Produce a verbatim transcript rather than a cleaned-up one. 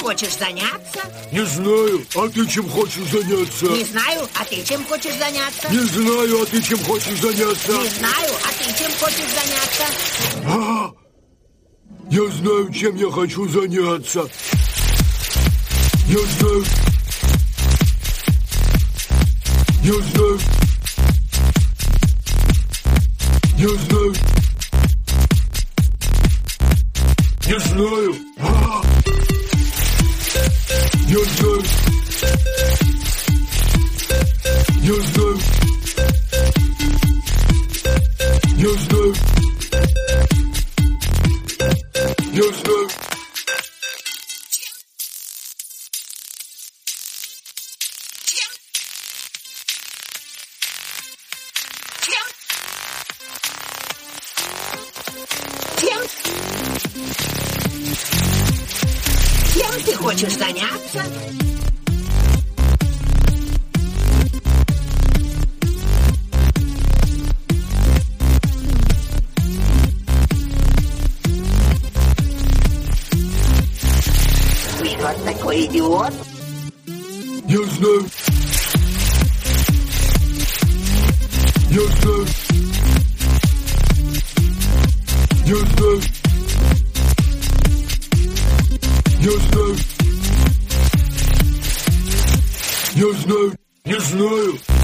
хочешь заняться? Не знаю, а ты чем хочешь заняться? Не знаю, а ты чем хочешь заняться? Не знаю, а ты чем хочешь заняться? Не знаю, а ты чем хочешь заняться? А, я знаю, чем я хочу заняться. Я знаю. Я знаю. Я знаю. Не знаю. А, я знаю. Я знаю. Я знаю. Я знаю. Чем ты хочешь заняться? Ты вот такой идиот. Я знаю. Я знаю. Я знаю. Я знаю. Я знаю. Не знаю.